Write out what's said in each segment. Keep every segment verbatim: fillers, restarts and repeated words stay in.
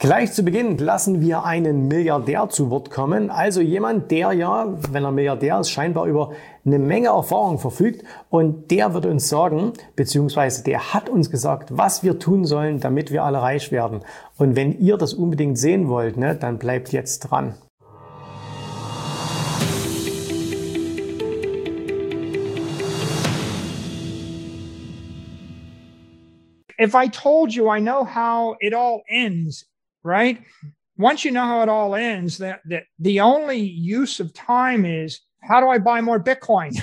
Gleich zu Beginn lassen wir einen Milliardär zu Wort kommen. Also jemand, der ja, wenn er Milliardär ist, scheinbar über eine Menge Erfahrung verfügt. Und der wird uns sagen, beziehungsweise der hat uns gesagt, was wir tun sollen, damit wir alle reich werden. Und wenn ihr das unbedingt sehen wollt, ne, dann bleibt jetzt dran. If I told you I know how it all ends, right? Once you know how it all ends, that, that the only use of time is, how do I buy more Bitcoin?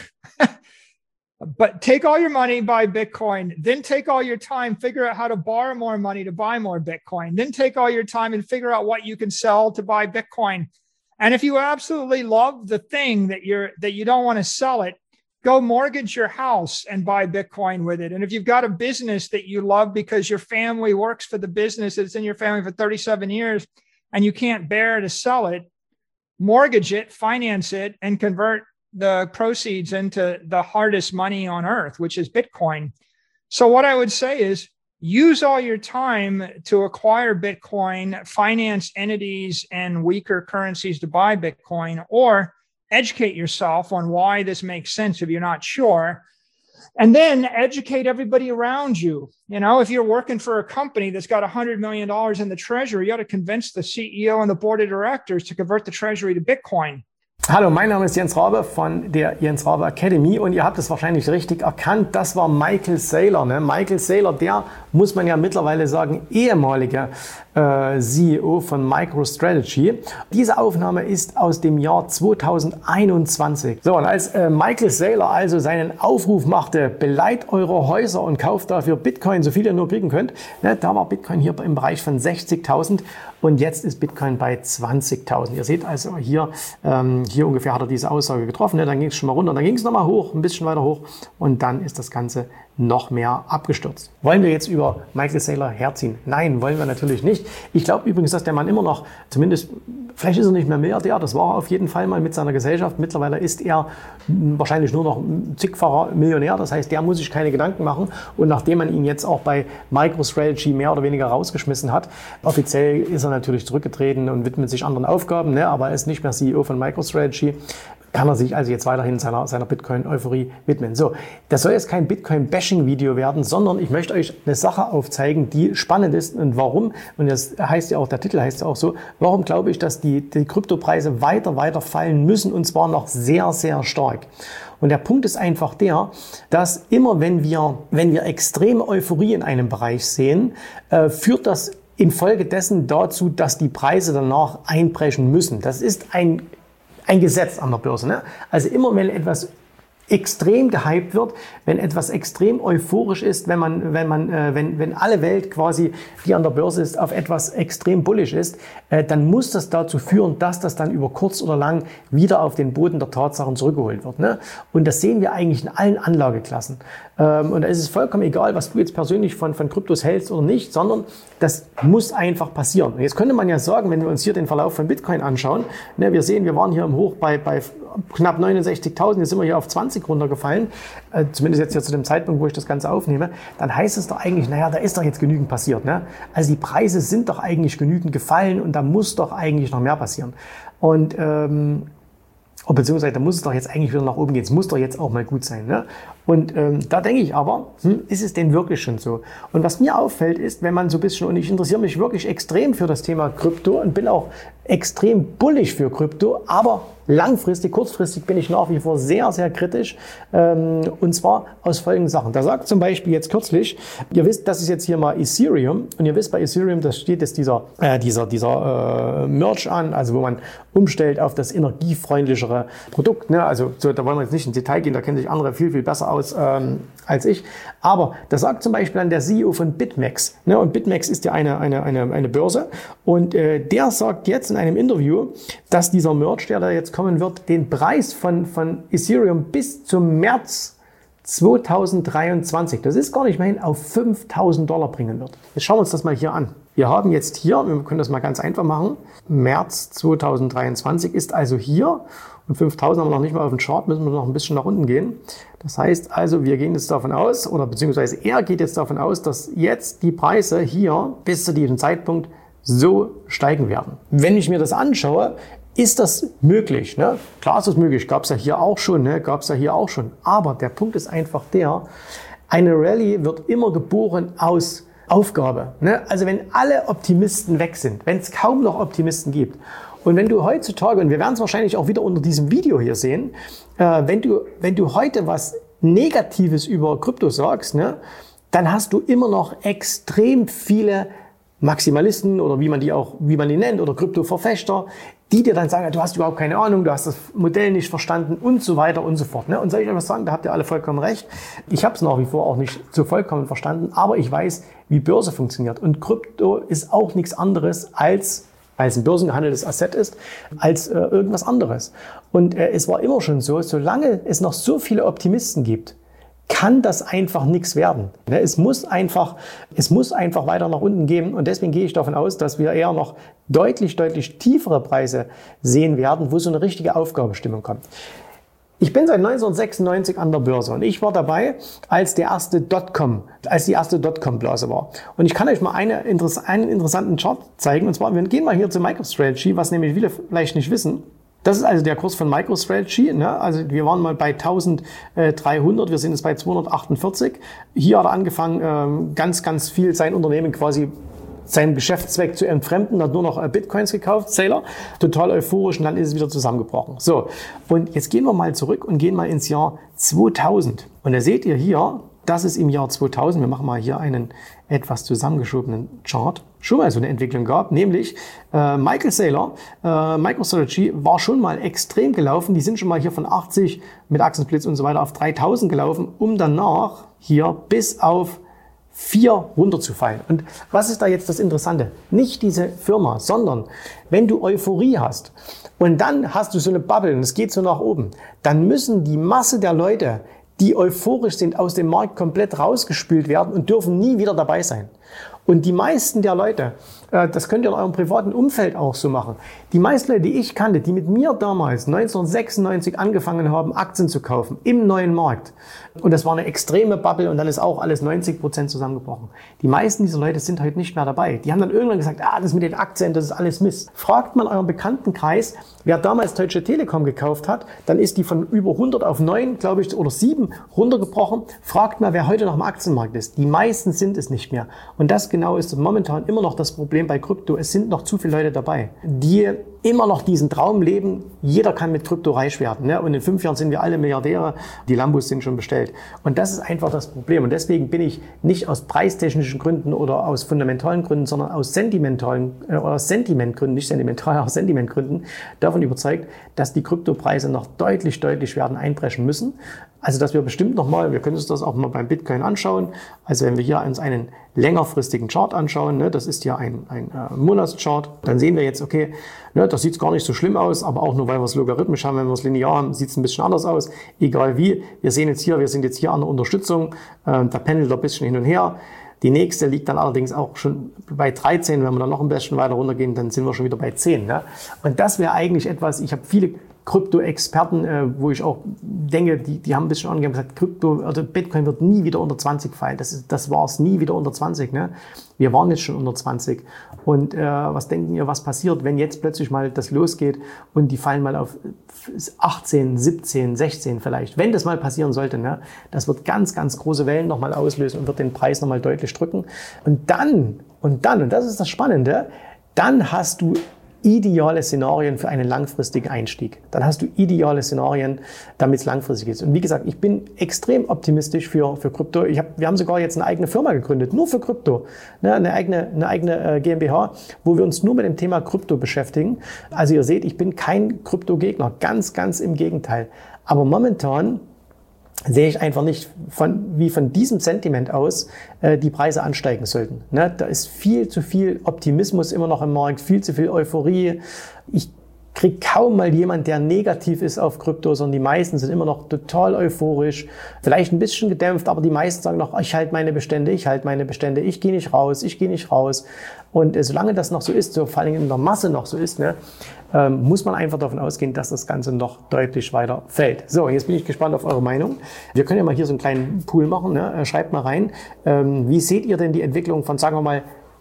But take all your money, buy Bitcoin, then take all your time, figure out how to borrow more money to buy more Bitcoin, then take all your time and figure out what you can sell to buy Bitcoin. And if you absolutely love the thing that you're, that you don't want to sell it, go mortgage your house and buy Bitcoin with it. And if you've got a business that you love because your family works for the business that's in your family for thirty-seven years and you can't bear to sell it, mortgage it, finance it, and convert the proceeds into the hardest money on earth, which is Bitcoin. So what I would say is use all your time to acquire Bitcoin, finance entities and weaker currencies to buy Bitcoin, or educate yourself on why this makes sense if you're not sure, and then educate everybody around you. You know, if you're working for a company that's got one hundred million dollars in the treasury, you ought to convince the C E O and the board of directors to convert the treasury to Bitcoin. Hallo, mein Name ist Jens Rabe von der Jens Rabe Academy und ihr habt es wahrscheinlich richtig erkannt, das war Michael Saylor. Ne? Michael Saylor, der, muss man ja mittlerweile sagen, ehemaliger äh, C E O von MicroStrategy. Diese Aufnahme ist aus dem Jahr zweitausendeinundzwanzig. So, und als äh, Michael Saylor also seinen Aufruf machte, beleiht eure Häuser und kauft dafür Bitcoin, so viel ihr nur kriegen könnt, ne? Da war Bitcoin hier im Bereich von sechzigtausend und jetzt ist Bitcoin bei zwanzigtausend. Ihr seht also hier, ähm, hier ungefähr hat er diese Aussage getroffen, ne? Dann ging es schon mal runter, dann ging es nochmal hoch, ein bisschen weiter hoch und dann ist das Ganze noch mehr abgestürzt. Wollen wir jetzt über Michael Saylor herziehen? Nein, wollen wir natürlich nicht. Ich glaube übrigens, dass der Mann immer noch, zumindest, vielleicht ist er nicht mehr Milliardär, das war er auf jeden Fall mal mit seiner Gesellschaft. Mittlerweile ist er wahrscheinlich nur noch zigfacher Millionär, das heißt, der muss sich keine Gedanken machen. Und nachdem man ihn jetzt auch bei MicroStrategy mehr oder weniger rausgeschmissen hat, offiziell ist er natürlich zurückgetreten und widmet sich anderen Aufgaben, ne? Aber er ist nicht mehr C E O von MicroStrategy. Kann er sich also jetzt weiterhin seiner, seiner Bitcoin-Euphorie widmen. So, das soll jetzt kein Bitcoin-Bashing-Video werden, sondern ich möchte euch eine Sache aufzeigen, die spannend ist und warum, und das heißt ja auch, der Titel heißt ja auch so, warum glaube ich, dass die, die Kryptopreise weiter, weiter fallen müssen und zwar noch sehr, sehr stark. Und der Punkt ist einfach der, dass immer wenn wir, wenn wir extreme Euphorie in einem Bereich sehen, äh, führt das infolgedessen dazu, dass die Preise danach einbrechen müssen. Das ist ein Ein Gesetz an der Börse. Ne? Also immer wenn etwas extrem gehypt wird, wenn etwas extrem euphorisch ist, wenn man, wenn man, äh, wenn, wenn alle Welt quasi, die an der Börse ist, auf etwas extrem bullish ist, äh, dann muss das dazu führen, dass das dann über kurz oder lang wieder auf den Boden der Tatsachen zurückgeholt wird. Ne? Und das sehen wir eigentlich in allen Anlageklassen. Ähm, und da ist es vollkommen egal, was du jetzt persönlich von, von Kryptos hältst oder nicht, sondern das muss einfach passieren. Und jetzt könnte man ja sagen, wenn wir uns hier den Verlauf von Bitcoin anschauen, ne, wir sehen, wir waren hier im Hoch bei, bei knapp neunundsechzigtausend, jetzt sind wir hier auf zwanzig runtergefallen, äh, zumindest jetzt hier zu dem Zeitpunkt, wo ich das Ganze aufnehme, dann heißt es doch eigentlich, naja, da ist doch jetzt genügend passiert. Ne? Also die Preise sind doch eigentlich genügend gefallen und da muss doch eigentlich noch mehr passieren. Und ähm, beziehungsweise da muss es doch jetzt eigentlich wieder nach oben gehen. Es muss doch jetzt auch mal gut sein. Ne? Und ähm, da denke ich aber, hm, ist es denn wirklich schon so? Und was mir auffällt ist, wenn man so ein bisschen, und ich interessiere mich wirklich extrem für das Thema Krypto und bin auch extrem bullig für Krypto, aber langfristig, kurzfristig bin ich nach wie vor sehr, sehr kritisch. Ähm, und zwar aus folgenden Sachen. Da sagt zum Beispiel jetzt kürzlich, ihr wisst, das ist jetzt hier mal Ethereum. Und ihr wisst, bei Ethereum, da steht jetzt dieser, äh, dieser, dieser äh, Merge an, also wo man umstellt auf das energiefreundlichere Produkt. Ne? Also so, da wollen wir jetzt nicht ins Detail gehen, da kennen sich andere viel, viel besser aus ähm, als ich. Aber da sagt zum Beispiel dann der C E O von BitMEX. Ne? Und BitMEX ist ja eine, eine, eine, eine Börse. Und äh, der sagt jetzt in einem Interview, dass dieser Merge, der da jetzt kommen wird, den Preis von, von Ethereum bis zum März zweitausenddreiundzwanzig, das ist gar nicht mehr hin, auf fünftausend Dollar bringen wird. Jetzt schauen wir uns das mal hier an. Wir haben jetzt hier, wir können das mal ganz einfach machen, März zweitausenddreiundzwanzig ist also hier und fünftausend haben wir noch nicht mal auf dem Chart, müssen wir noch ein bisschen nach unten gehen. Das heißt also, wir gehen jetzt davon aus, oder beziehungsweise er geht jetzt davon aus, dass jetzt die Preise hier bis zu diesem Zeitpunkt so steigen werden. Wenn ich mir das anschaue, ist das möglich. Ne? Klar ist das möglich, gab es ja hier auch schon, ne? gab es ja hier auch schon. Aber der Punkt ist einfach der, eine Rallye wird immer geboren aus Aufgabe. Ne? Also wenn alle Optimisten weg sind, wenn es kaum noch Optimisten gibt und wenn du heutzutage, und wir werden es wahrscheinlich auch wieder unter diesem Video hier sehen, äh, wenn du, wenn du heute was Negatives über Krypto sagst, ne, dann hast du immer noch extrem viele Maximalisten oder wie man die auch, wie man die nennt, oder Krypto-Verfechter, die dir dann sagen, du hast überhaupt keine Ahnung, du hast das Modell nicht verstanden und so weiter und so fort. Ne? Und soll ich euch was sagen, da habt ihr alle vollkommen recht. Ich habe es nach wie vor auch nicht so vollkommen verstanden, aber ich weiß, wie Börse funktioniert. Und Krypto ist auch nichts anderes als, weil es ein börsengehandeltes Asset ist, als äh, irgendwas anderes. Und äh, es war immer schon so, solange es noch so viele Optimisten gibt, kann das einfach nichts werden. Es muss einfach, es muss einfach weiter nach unten gehen und deswegen gehe ich davon aus, dass wir eher noch deutlich, deutlich tiefere Preise sehen werden, wo so eine richtige Aufgabestimmung kommt. Ich bin seit neunzehnhundertsechsundneunzig an der Börse und ich war dabei, als der erste Dotcom, als die erste Dotcom-Blase war. Und ich kann euch mal eine, einen interessanten Chart zeigen, und zwar, wir gehen mal hier zu MicroStrategy, was nämlich viele vielleicht nicht wissen. Das ist also der Kurs von MicroStrategy. Ne? Also wir waren mal bei eintausenddreihundert, wir sind jetzt bei zweihundertachtundvierzig. Hier hat er angefangen, ähm, ganz, ganz viel sein Unternehmen quasi, seinen Geschäftszweck zu entfremden, hat nur noch Bitcoins gekauft, Saylor, total euphorisch, und dann ist es wieder zusammengebrochen. So, und jetzt gehen wir mal zurück und gehen mal ins Jahr zweitausend. Und da seht ihr hier, das ist im Jahr zweitausend, wir machen mal hier einen etwas zusammengeschobenen Chart, schon mal so eine Entwicklung gab, nämlich äh, Michael Saylor, äh, MicroStrategy war schon mal extrem gelaufen, die sind schon mal hier von achtzig mit Achsensplit und so weiter auf dreitausend gelaufen, um danach hier bis auf vier runterzufallen. Und was ist da jetzt das Interessante? Nicht diese Firma, sondern wenn du Euphorie hast und dann hast du so eine Bubble und es geht so nach oben, dann müssen die Masse der Leute, die euphorisch sind, aus dem Markt komplett rausgespült werden und dürfen nie wieder dabei sein. Und die meisten der Leute, das könnt ihr in eurem privaten Umfeld auch so machen, die meisten Leute, die ich kannte, die mit mir damals neunzehnhundertsechsundneunzig angefangen haben, Aktien zu kaufen im neuen Markt, und das war eine extreme Bubble und dann ist auch alles neunzig Prozent zusammengebrochen. Die meisten dieser Leute sind heute nicht mehr dabei. Die haben dann irgendwann gesagt, ah, das mit den Aktien, das ist alles Mist. Fragt man euren Bekanntenkreis, wer damals Deutsche Telekom gekauft hat, dann ist die von über hundert auf neun, glaube ich, oder sieben runtergebrochen. Fragt mal, wer heute noch im Aktienmarkt ist. Die meisten sind es nicht mehr. Und das genau ist momentan immer noch das Problem bei Krypto. Es sind noch zu viele Leute dabei, die immer noch diesen Traum leben, jeder kann mit Krypto reich werden. Ne? Und in fünf Jahren sind wir alle Milliardäre, die Lambos sind schon bestellt. Und das ist einfach das Problem. Und deswegen bin ich nicht aus preistechnischen Gründen oder aus fundamentalen Gründen, sondern aus sentimentalen, äh, oder aus Sentimentgründen, nicht sentimental, auch Sentimentgründen, davon überzeugt, dass die Kryptopreise noch deutlich, deutlich werden einbrechen müssen. Also, dass wir bestimmt nochmal, wir können uns das auch mal beim Bitcoin anschauen. Also, wenn wir hier uns einen längerfristigen Chart anschauen, ne, das ist ja ein, ein äh, Monatschart, dann sehen wir jetzt, okay, ne, das sieht gar nicht so schlimm aus, aber auch nur, weil wir es logarithmisch haben, wenn wir es linear haben, sieht es ein bisschen anders aus. Egal wie, wir sehen jetzt hier, wir sind jetzt hier an der Unterstützung, äh, da pendelt ein bisschen hin und her. Die nächste liegt dann allerdings auch schon bei dreizehn. Wenn wir dann noch ein bisschen weiter runtergehen, dann sind wir schon wieder bei zehn. Ne? Und das wäre eigentlich etwas, ich habe viele Krypto-Experten, äh, wo ich auch denke, die, die haben ein bisschen angegeben, gesagt, Krypto, also Bitcoin wird nie wieder unter zwanzig fallen. Das, ist, das war es nie wieder unter zwanzig. Ne? Wir waren jetzt schon unter zwanzig. Und äh, was denken ihr, was passiert, wenn jetzt plötzlich mal das losgeht und die fallen mal auf achtzehn, siebzehn, sechzehn vielleicht. Wenn das mal passieren sollte, ne? Das wird ganz, ganz große Wellen nochmal auslösen und wird den Preis nochmal deutlich drücken. Und dann, und dann, und das ist das Spannende, dann hast du ideale Szenarien für einen langfristigen Einstieg. Dann hast du ideale Szenarien, damit es langfristig ist. Und wie gesagt, ich bin extrem optimistisch für, für Krypto. Ich hab, wir haben sogar jetzt eine eigene Firma gegründet, nur für Krypto. Ne, eine eigene, eine eigene äh, GmbH, wo wir uns nur mit dem Thema Krypto beschäftigen. Also ihr seht, ich bin kein Krypto-Gegner. Ganz, ganz im Gegenteil. Aber momentan sehe ich einfach nicht, von, wie von diesem Sentiment aus äh, die Preise ansteigen sollten. Ne? Da ist viel zu viel Optimismus immer noch im Markt, viel zu viel Euphorie. Ich kriege kaum mal jemand, der negativ ist auf Krypto, sondern die meisten sind immer noch total euphorisch, vielleicht ein bisschen gedämpft, aber die meisten sagen noch, ich halte meine Bestände, ich halte meine Bestände, ich gehe nicht raus, ich gehe nicht raus. Und äh, solange das noch so ist, so vor allem in der Masse noch so ist, ne, ähm, muss man einfach davon ausgehen, dass das Ganze noch deutlich weiter fällt. So, jetzt bin ich gespannt auf eure Meinung. Wir können ja mal hier so einen kleinen Pool machen, ne? Schreibt mal rein, ähm, wie seht ihr denn die Entwicklung von, sagen wir mal,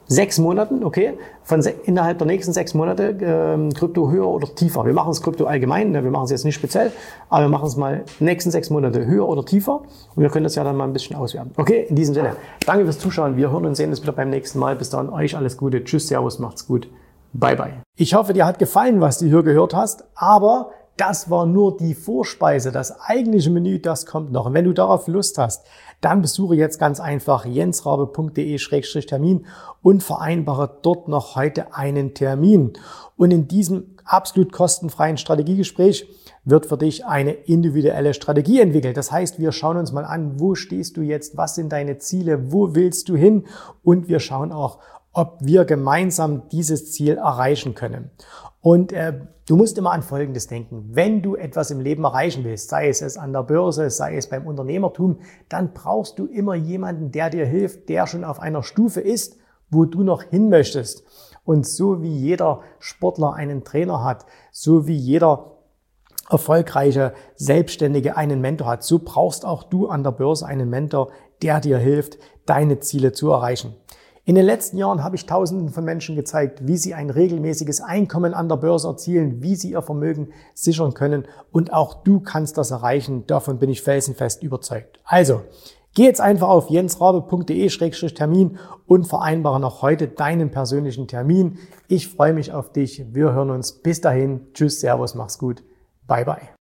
sechs Monaten, okay, von se innerhalb der nächsten sechs Monate ähm, Krypto höher oder tiefer. Wir machen es Krypto allgemein, ne? Wir machen es jetzt nicht speziell, aber wir machen es mal nächsten sechs Monate höher oder tiefer und wir können das ja dann mal ein bisschen auswerten. Okay, in diesem Sinne, danke fürs Zuschauen. Wir hören und sehen uns wieder beim nächsten Mal. Bis dahin, euch alles Gute. Tschüss, Servus, macht's gut. Bye, bye. Ich hoffe, dir hat gefallen, was du hier gehört hast, aber das war nur die Vorspeise. Das eigentliche Menü, das kommt noch. Und wenn du darauf Lust hast, dann besuche jetzt ganz einfach jensrabe punkt de Schrägstrich Termin und vereinbare dort noch heute einen Termin. Und in diesem absolut kostenfreien Strategiegespräch wird für dich eine individuelle Strategie entwickelt. Das heißt, wir schauen uns mal an, wo stehst du jetzt, was sind deine Ziele, wo willst du hin und wir schauen auch, ob wir gemeinsam dieses Ziel erreichen können. Und äh, du musst immer an Folgendes denken. Wenn du etwas im Leben erreichen willst, sei es es an der Börse, sei es beim Unternehmertum, dann brauchst du immer jemanden, der dir hilft, der schon auf einer Stufe ist, wo du noch hin möchtest. Und so wie jeder Sportler einen Trainer hat, so wie jeder erfolgreiche Selbstständige einen Mentor hat, so brauchst auch du an der Börse einen Mentor, der dir hilft, deine Ziele zu erreichen. In den letzten Jahren habe ich Tausenden von Menschen gezeigt, wie sie ein regelmäßiges Einkommen an der Börse erzielen, wie sie ihr Vermögen sichern können und auch du kannst das erreichen. Davon bin ich felsenfest überzeugt. Also, geh jetzt einfach auf jensrabe punkt de Schrägstrich Termin und vereinbare noch heute deinen persönlichen Termin. Ich freue mich auf dich. Wir hören uns. Bis dahin. Tschüss, Servus, mach's gut. Bye, bye.